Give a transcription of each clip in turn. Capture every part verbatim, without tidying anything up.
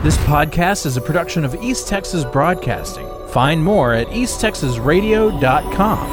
This podcast is a production of East Texas Broadcasting. Find more at east texas radio dot com.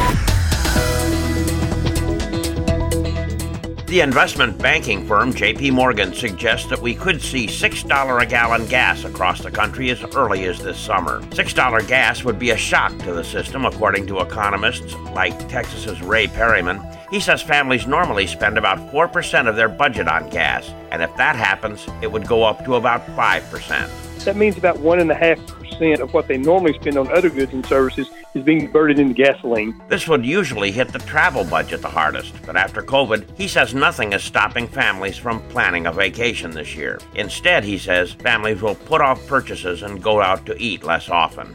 The investment banking firm J P Morgan suggests that we could see six dollars a gallon gas across the country as early as this summer. six dollars gas would be a shock to the system, according to economists like Texas's Ray Perryman. He says families normally spend about four percent of their budget on gas, and if that happens, it would go up to about five percent. That means about one point five percent of what they normally spend on other goods and services is being converted into gasoline. This would usually hit the travel budget the hardest, but after COVID, he says nothing is stopping families from planning a vacation this year. Instead, he says families will put off purchases and go out to eat less often.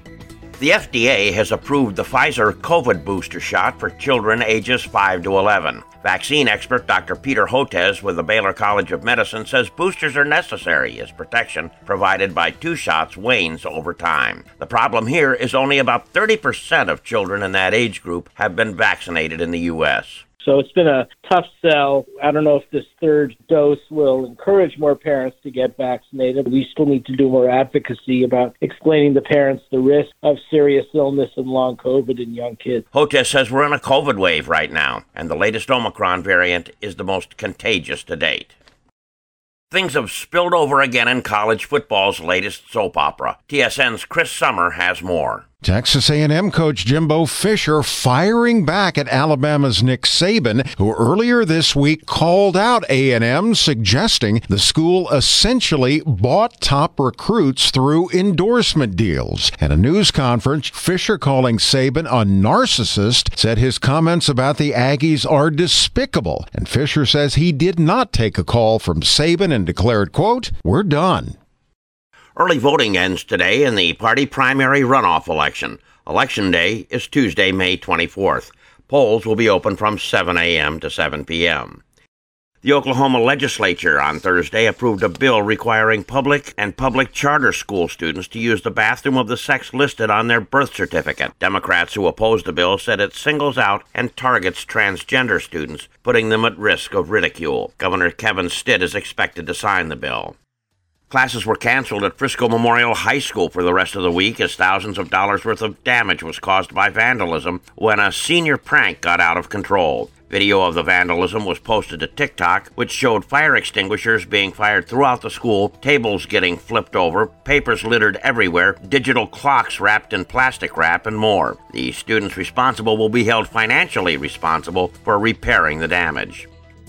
The F D A has approved the Pfizer COVID booster shot for children ages five to eleven. Vaccine expert Doctor Peter Hotez with the Baylor College of Medicine says boosters are necessary as protection provided by two shots wanes over time. The problem here is only about thirty percent of children in that age group have been vaccinated in the U S So it's been a tough sell. I don't know if this third dose will encourage more parents to get vaccinated. We still need to do more advocacy about explaining to parents the risk of serious illness and long COVID in young kids. Hotez says we're in a COVID wave right now, and the latest Omicron variant is the most contagious to date. Things have spilled over again in college football's latest soap opera. T S N's Chris Summer has more. Texas A and M coach Jimbo Fisher firing back at Alabama's Nick Saban, who earlier this week called out A and M, suggesting the school essentially bought top recruits through endorsement deals. At a news conference, Fisher, calling Saban a narcissist, said his comments about the Aggies are despicable. And Fisher says he did not take a call from Saban and declared, quote, "We're done." Early voting ends today in the party primary runoff election. Election day is Tuesday, May twenty-fourth. Polls will be open from seven a.m. to seven p.m. The Oklahoma legislature on Thursday approved a bill requiring public and public charter school students to use the bathroom of the sex listed on their birth certificate. Democrats who opposed the bill said it singles out and targets transgender students, putting them at risk of ridicule. Governor Kevin Stitt is expected to sign the bill. Classes were canceled at Frisco Memorial High School for the rest of the week as thousands of dollars worth of damage was caused by vandalism when a senior prank got out of control. Video of the vandalism was posted to TikTok, which showed fire extinguishers being fired throughout the school, tables getting flipped over, papers littered everywhere, digital clocks wrapped in plastic wrap, and more. The students responsible will be held financially responsible for repairing the damage.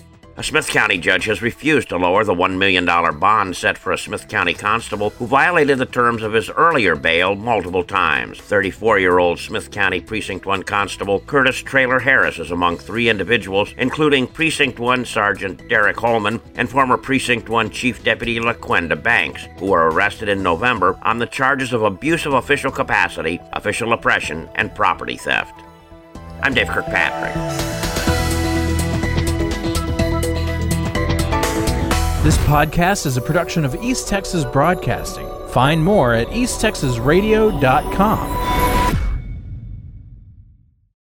A Smith County judge has refused to lower the one million dollars bond set for a Smith County constable who violated the terms of his earlier bail multiple times. thirty-four-year-old Smith County Precinct one Constable Curtis Traylor Harris is among three individuals, including Precinct one Sergeant Derek Holman and former Precinct one Chief Deputy LaQuenda Banks, who were arrested in November on the charges of abuse of official capacity, official oppression, and property theft. I'm Dave Kirkpatrick. This podcast is a production of East Texas Broadcasting. Find more at east texas radio dot com.